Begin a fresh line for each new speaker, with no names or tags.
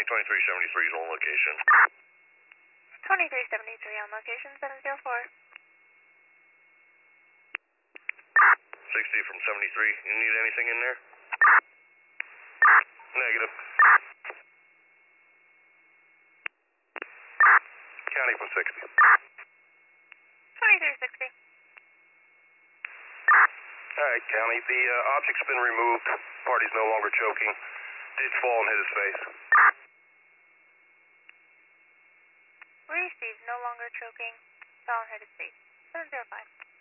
County, 2373 is on location.
2373 on location, 704.
60 from 73. You need anything in there? Negative. County from 60.
2360.
Alright, County. The object's been removed. Party's no longer choking. Did fall and hit his face.
Received, no longer choking. Fell and hit his face. 705.